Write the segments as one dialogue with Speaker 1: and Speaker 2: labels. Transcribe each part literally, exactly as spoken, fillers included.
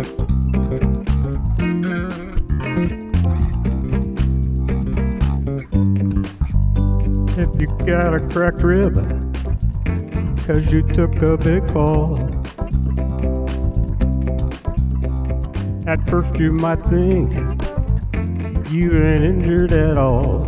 Speaker 1: If you got a cracked rib, 'cause you took a big fall, at first you might think you ain't injured at all.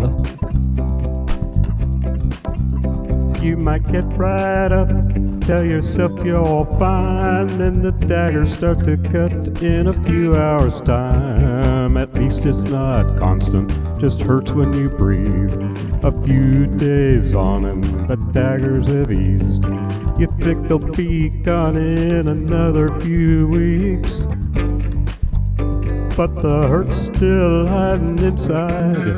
Speaker 1: You might get right up, tell yourself you're fine, then the daggers start to cut in a few hours' time. At least it's not constant, just hurts when you breathe. A few days on and the daggers have eased. You think they'll be gone in another few weeks, but the hurt's still hiding inside,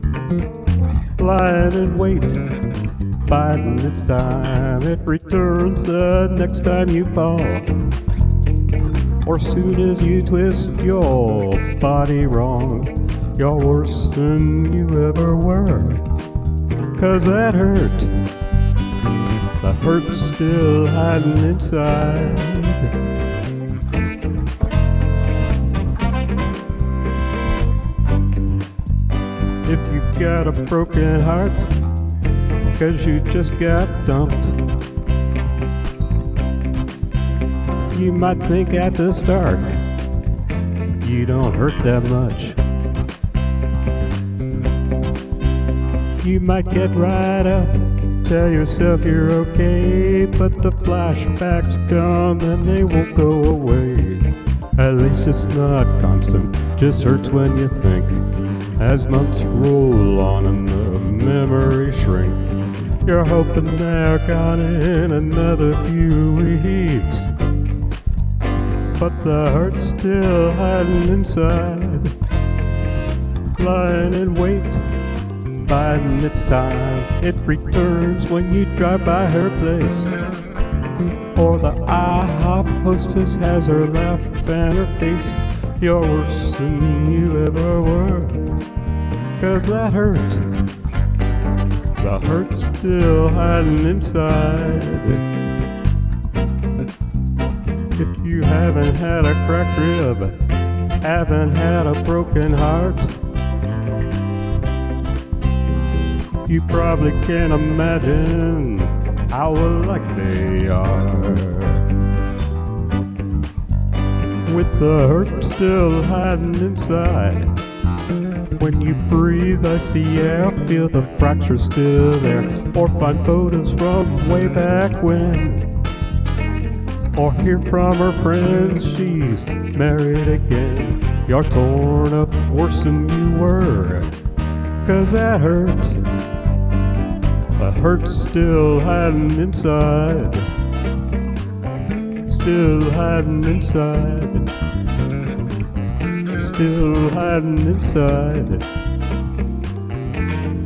Speaker 1: lying in wait, biding its time. It returns the next time you fall, or soon as you twist your body wrong. You're worse than you ever were, 'cause that hurt, the hurt's still hiding inside. If you've got a broken heart, 'cause you just got dumped, you might think at the start you don't hurt that much. You might get right up, tell yourself you're okay, but the flashbacks come and they won't go away. At least it's not constant, just hurts when you think. As months roll on and the memories shrink, you're hoping they're gone in another few weeks, but the hurt's still hiding inside, lying in wait, biding its time. It returns when you drive by her place, or the IHOP hostess has her laugh and her face. You're worse than you ever were, 'cause that hurt, the hurt's still hiding inside. If you haven't had a cracked rib, haven't had a broken heart, you probably can't imagine how alike they are. With the hurt still hiding inside, when you breathe, I see air, feel the fracture still there, or find photos from way back when, or hear from her friends she's married again. You're torn up worse than you were, 'cause that hurt, the hurt's still hiding inside, still hiding inside, still hiding inside.